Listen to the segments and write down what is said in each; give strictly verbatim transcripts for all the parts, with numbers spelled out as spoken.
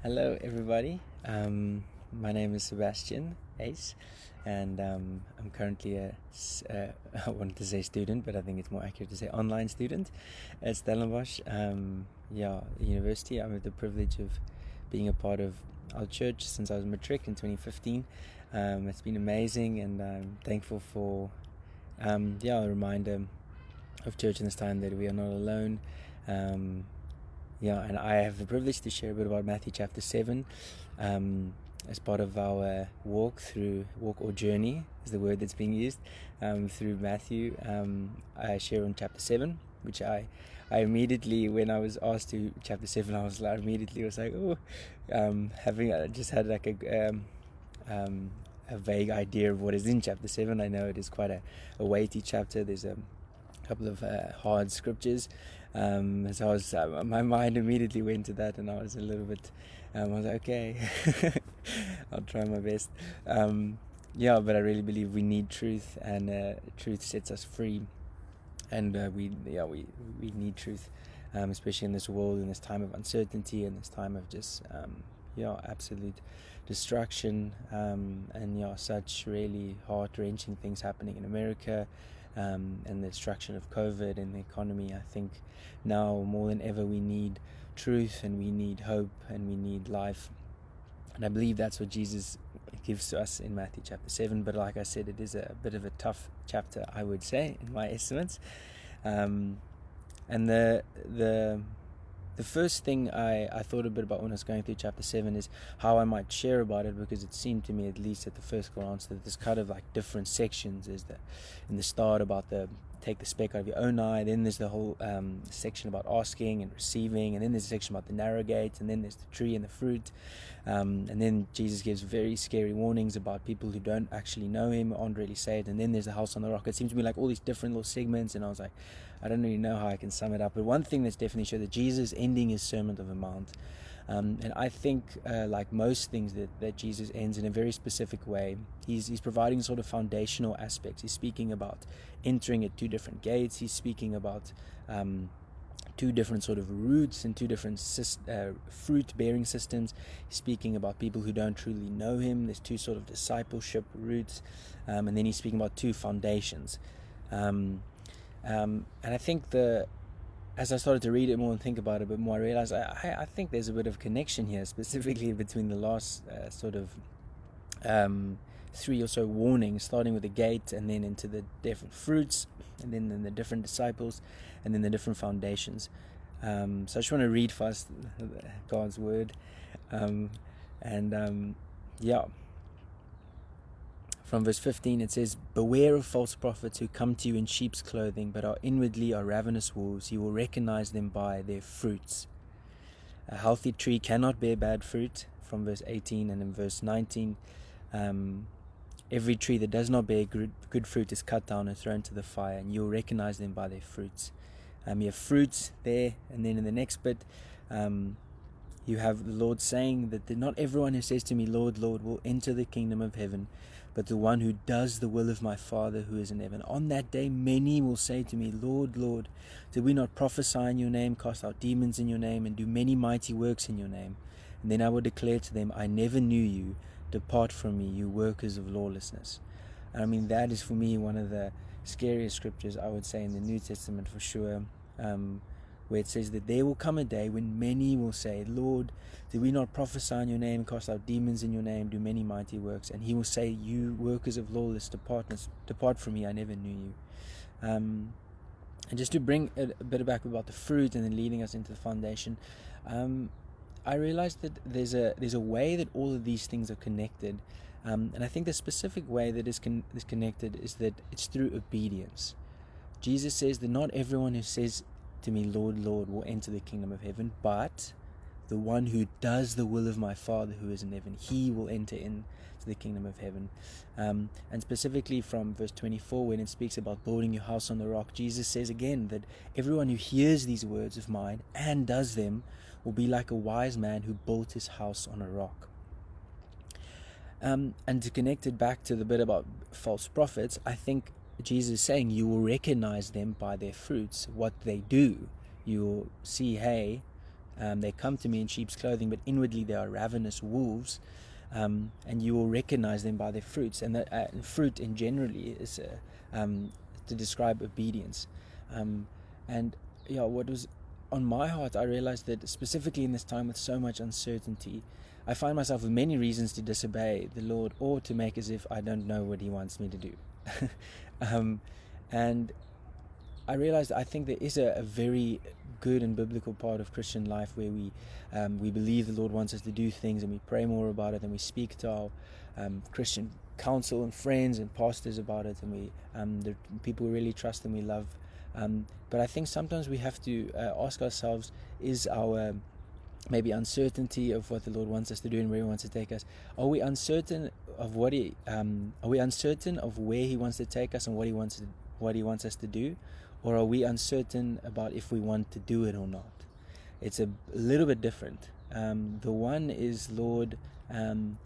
Hello, everybody. Um, my name is Sebastian Ace, and um, I'm currently a, s- uh, I wanted to say student, but I think it's more accurate to say online student at Stellenbosch. Um, yeah, university. I have the privilege of being a part of our church since I was matric in twenty fifteen. Um, it's been amazing, and I'm thankful for um, yeah a reminder of church in this time that we are not alone. Um, yeah, and I have the privilege to share a bit about Matthew chapter seven um, as part of our walk through, walk or journey is the word that's being used, um, through Matthew. Um, I share on chapter seven, which I, I immediately, when I was asked to chapter seven, I was like, immediately was like, oh, um, having, I just had like a, um, um, a vague idea of what is in chapter seven. I know it is quite a, a weighty chapter. There's a couple of uh, hard scriptures. Um, so I was, uh, my mind immediately went to that, and I was a little bit, um, I was like, okay, I'll try my best. Um, yeah, but I really believe we need truth, and uh, truth sets us free, and uh, we, yeah, we we need truth, um, especially in this world, in this time of uncertainty, in this time of just, um, yeah, absolute destruction, um, and yeah, such really heart-wrenching things happening in America. Um, and the destruction of COVID and the economy. I think now more than ever we need truth, and we need hope, and we need life. And I believe that's what Jesus gives to us in Matthew chapter seven. But like I said, it is a bit of a tough chapter, I would say, in my estimates. Um, and the the the first thing I, I thought a bit about when I was going through chapter seven is how I might share about it, because it seemed to me, at least at the first glance, that there's kind of like different sections. Is the in the start about the take the speck out of your own eye, then there's the whole um, section about asking and receiving, and then there's a section about the narrow gate, and then there's the tree and the fruit, um, and then Jesus gives very scary warnings about people who don't actually know him, aren't really saved, and then there's the house on the rock. It seems to be like all these different little segments, and I was like, I don't really know how I can sum it up, but one thing that's definitely sure that Jesus ending his Sermon on the Mount, um, and I think uh, like most things that, that Jesus ends in a very specific way. He's he's providing sort of foundational aspects. He's speaking about entering at two different gates. He's speaking about um, two different sort of roots and two different uh, fruit-bearing systems. He's speaking about people who don't truly know him. There's two sort of discipleship roots, um, and then he's speaking about two foundations. Um, Um, and I think the, as I started to read it more and think about it a bit more, I realized I, I think there's a bit of connection here, specifically between the last uh, sort of um, three or so warnings, starting with the gate, and then into the different fruits, and then, then the different disciples, and then the different foundations. Um, so I just want to read first God's word, um, and um, yeah. From verse fifteen, it says, "Beware of false prophets who come to you in sheep's clothing, but are inwardly are ravenous wolves. You will recognize them by their fruits. A healthy tree cannot bear bad fruit." From verse eighteen, and in verse nineteen, um, "Every tree that does not bear good, good fruit is cut down and thrown to the fire, and you will recognize them by their fruits." Um, you have fruits there, and then in the next bit, um, you have the Lord saying that not everyone who says to me, "Lord, Lord," will enter the kingdom of heaven, but the one who does the will of my Father who is in heaven. On that day, many will say to me, "Lord, Lord, did we not prophesy in your name, cast out demons in your name, and do many mighty works in your name?" And then I will declare to them, "I never knew you. Depart from me, you workers of lawlessness." And I mean, that is for me one of the scariest scriptures, I would say, in the New Testament for sure. Um, where it says that there will come a day when many will say, "Lord, did we not prophesy in your name, cast out demons in your name, do many mighty works?" And he will say, "You workers of lawless, depart, depart from me, I never knew you." Um, and just to bring a, a bit back about the fruit, and then leading us into the foundation, um, I realized that there's a there's a way that all of these things are connected. Um, and I think the specific way that is, con- is connected is that it's through obedience. Jesus says that not everyone who says to me, "Lord, Lord," will enter the kingdom of heaven, but the one who does the will of my Father who is in heaven, he will enter into the kingdom of heaven. Um, and specifically from verse twenty-four, when it speaks about building your house on the rock, Jesus says again that everyone who hears these words of mine and does them will be like a wise man who built his house on a rock. Um, and to connect it back to the bit about false prophets, I think Jesus is saying you will recognize them by their fruits, what they do. You will see, hey, Um, they come to me in sheep's clothing, but inwardly they are ravenous wolves. Um, and you will recognize them by their fruits. And the uh, fruit in generally is uh, um, to describe obedience. Um, and yeah, what was on my heart, I realized that specifically in this time with so much uncertainty, I find myself with many reasons to disobey the Lord or to make as if I don't know what He wants me to do. um, and I realized I think there is a, a very good and biblical part of Christian life where we um, we believe the Lord wants us to do things, and we pray more about it, and we speak to our um, Christian counsel and friends and pastors about it, and we um, the people we really trust and we love. Um, but I think sometimes we have to uh, ask ourselves, is our maybe uncertainty of what the Lord wants us to do and where He wants to take us, are we uncertain of what He um, are we uncertain of where He wants to take us and what He wants to, what He wants us to do? Or are we uncertain about if we want to do it or not? It's a little bit different. Um, the one is, Lord, um,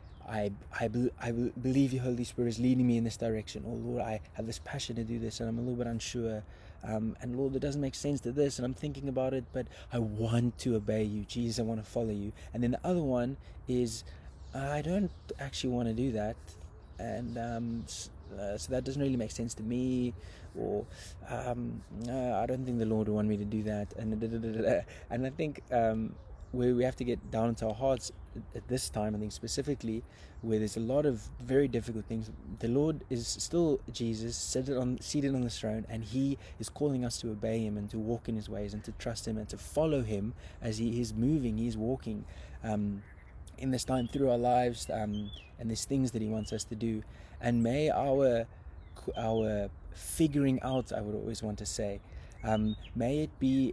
I I, be, I believe Your Holy Spirit is leading me in this direction. Or Lord, I have this passion to do this and I'm a little bit unsure. Um, and Lord, it doesn't make sense to this and I'm thinking about it, but I want to obey You. Jesus, I want to follow You. And then the other one is, I don't actually want to do that. And um, uh, so that doesn't really make sense to me. Or um, uh, I don't think the Lord would want me to do that, and da, da, da, da, da. And I think um, where we have to get down into our hearts at this time, I think specifically, where there's a lot of very difficult things. The Lord is still Jesus, seated on seated on the throne, and He is calling us to obey Him and to walk in His ways and to trust Him and to follow Him as He is moving, He is walking um, in this time through our lives, um, and there's things that He wants us to do. And may our our figuring out, I would always want to say, um, may it be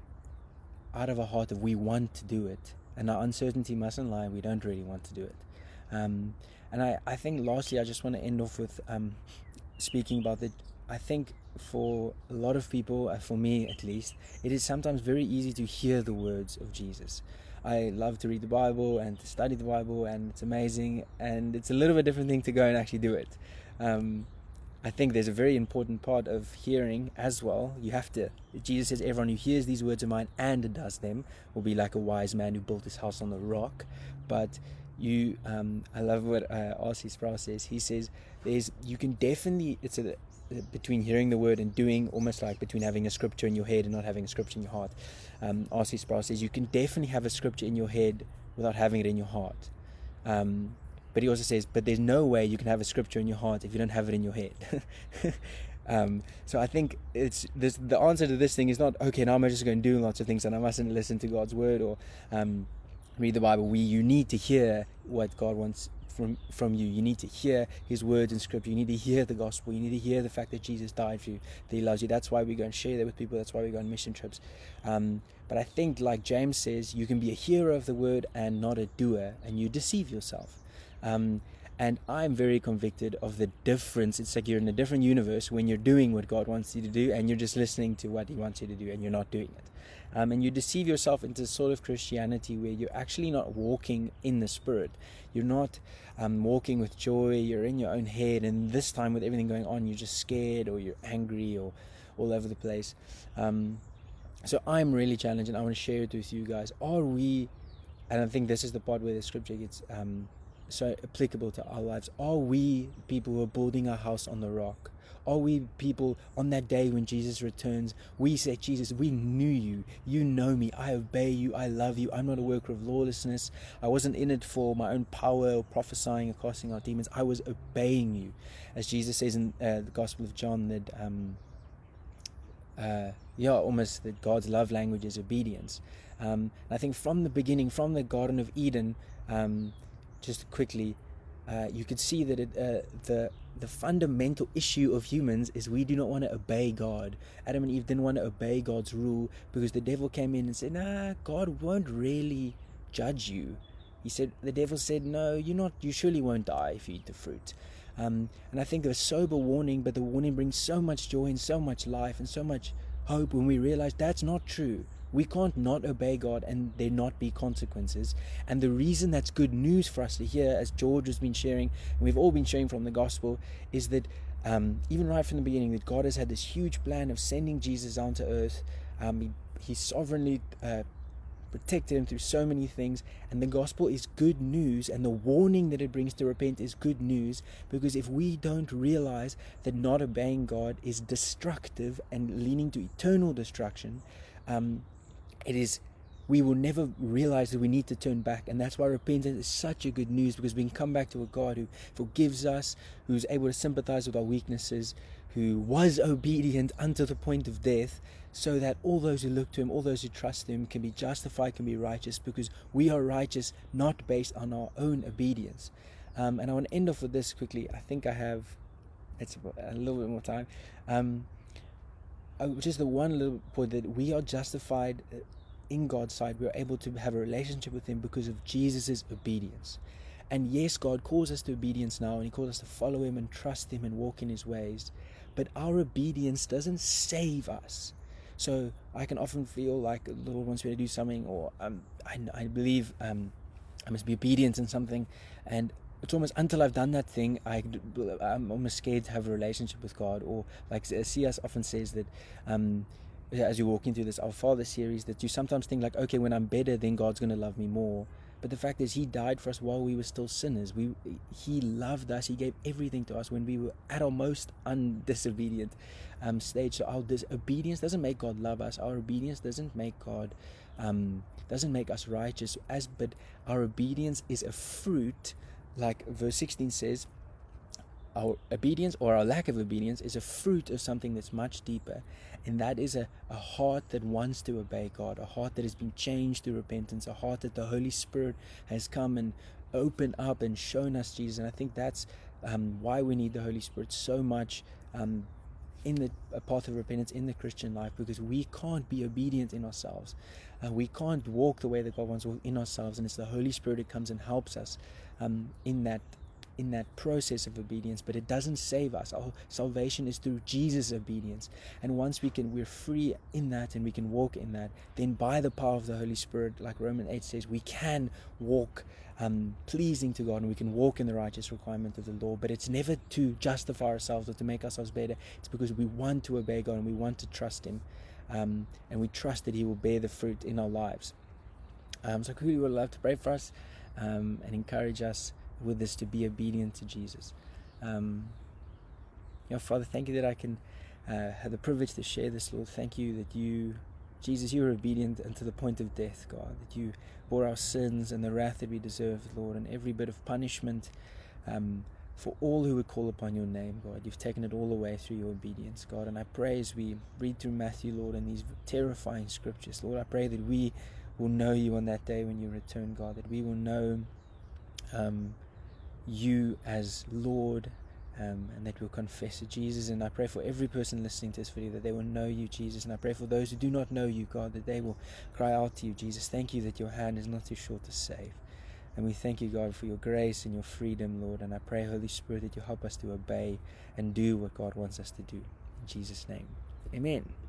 out of a heart of we want to do it, and our uncertainty mustn't lie, we don't really want to do it. Um, and I, I think lastly, I just want to end off with um, speaking about that. I think for a lot of people, uh, for me at least, it is sometimes very easy to hear the words of Jesus. I love to read the Bible and to study the Bible, and it's amazing, and it's a little bit different thing to go and actually do it. Um, I think there's a very important part of hearing as well. You have to, Jesus says, everyone who hears these words of mine and does them will be like a wise man who built his house on the rock. But you, um, I love what uh, R C Sproul says. He says, there's, you can definitely, it's a, between hearing the word and doing, almost like between having a scripture in your head and not having a scripture in your heart. Um, R C Sproul says, you can definitely have a scripture in your head without having it in your heart. Um, But he also says, but there's no way you can have a scripture in your heart if you don't have it in your head. um, so I think it's this, the answer to this thing is not, okay, now I'm just going to do lots of things and I mustn't listen to God's word or um, read the Bible. We, you need to hear what God wants from, from you. You need to hear His words in scripture. You need to hear the gospel. You need to hear the fact that Jesus died for you, that He loves you. That's why we go and share that with people. That's why we go on mission trips. Um, but I think, like James says, you can be a hearer of the word and not a doer, and you deceive yourself. Um, and I'm very convicted of the difference. It's like you're in a different universe when you're doing what God wants you to do and you're just listening to what He wants you to do and you're not doing it. Um, and you deceive yourself into sort of Christianity where you're actually not walking in the Spirit. You're not um, walking with joy. You're in your own head. And this time with everything going on, you're just scared or you're angry or all over the place. Um, so I'm really challenged, and I want to share it with you guys. Are we, and I think this is the part where the scripture gets Um, so applicable to our lives. Are we people who are building our house on the rock? Are we people on that day when Jesus returns, we say, Jesus, we knew You, You know me, I obey You, I love You, I'm not a worker of lawlessness, I wasn't in it for my own power or prophesying or casting out demons, I was obeying You. As Jesus says in uh, the Gospel of John, that um, uh, yeah, almost that God's love language is obedience. Um, I think from the beginning, from the Garden of Eden, um, just quickly, uh, you could see that it, uh, the the fundamental issue of humans is we do not want to obey God. Adam and Eve didn't want to obey God's rule because the devil came in and said, nah, God won't really judge you. He said, the devil said, no, you're not, you surely won't die if you eat the fruit. Um, and I think the sober warning, but the warning brings so much joy and so much life and so much hope when we realize that's not true. We can't not obey God and there not be consequences. And the reason that's good news for us to hear, as George has been sharing, and we've all been sharing from the gospel, is that um, even right from the beginning, that God has had this huge plan of sending Jesus down to earth. Um, he, he sovereignly uh, protected him through so many things. And the gospel is good news, and the warning that it brings to repent is good news, because if we don't realize that not obeying God is destructive and leading to eternal destruction, um, it is we will never realize that we need to turn back. And that's why repentance is such a good news, because we can come back to a God who forgives us, who's able to sympathize with our weaknesses, who was obedient unto the point of death, so that all those who look to him, all those who trust him, can be justified, can be righteous, because we are righteous not based on our own obedience. Um, and I want to end off with this quickly. I think I have it's a little bit more time. Um, just the one little point, that we are justified in God's sight. We are able to have a relationship with him because of Jesus' obedience. And yes, God calls us to obedience now, and he calls us to follow him and trust him and walk in his ways. But our obedience doesn't save us. So I can often feel like the Lord wants me to do something, or um, I, I believe um, I must be obedient in something, and it's almost until I've done that thing, I, I'm almost scared to have a relationship with God. Or like C S often says that um, as you walk into this Our Father series, that you sometimes think like, okay, when I'm better, then God's going to love me more. But the fact is, he died for us while we were still sinners. We, he loved us. He gave everything to us when we were at our most undisobedient um, stage. So our disobedience doesn't make God love us. Our obedience doesn't make God, um, doesn't make us righteous. As but our obedience is a fruit, like verse sixteen says. Our obedience, or our lack of obedience, is a fruit of something that's much deeper, and that is a, a heart that wants to obey God, a heart that has been changed through repentance, a heart that the Holy Spirit has come and opened up and shown us Jesus. And I think that's um, why we need the Holy Spirit so much um, in the path of repentance in the Christian life, because we can't be obedient in ourselves. Uh, we can't walk the way that God wants to walk in ourselves, and it's the Holy Spirit that comes and helps us um, in that in that process of obedience. But it doesn't save us. Our salvation is through Jesus' obedience, and once we can we're free in that and we can walk in that, then by the power of the Holy Spirit, like Romans eight says, we can walk um, pleasing to God, and we can walk in the righteous requirement of the law. But it's never to justify ourselves or to make ourselves better. It's because we want to obey God and we want to trust him, um, and we trust that he will bear the fruit in our lives. Um, so we would love to pray for us um, and encourage us with this, to be obedient to Jesus. Um, you know, Father, thank you that I can uh, have the privilege to share this, Lord. Thank you that you, Jesus, you were obedient unto the point of death, God, that you bore our sins and the wrath that we deserved, Lord, and every bit of punishment um, for all who would call upon your name, God. You've taken it all away through your obedience, God. And I pray as we read through Matthew, Lord, and these terrifying scriptures, Lord, I pray that we will know you on that day when you return, God, that we will know um, you as Lord, um, and that we'll confess it, Jesus. And I pray for every person listening to this video that they will know you, Jesus. And I pray for those who do not know you, God, that they will cry out to you, Jesus. Thank you that your hand is not too short to save. And we thank you, God, for your grace and your freedom, Lord. And I pray, Holy Spirit, that you help us to obey and do what God wants us to do. In Jesus' name, amen.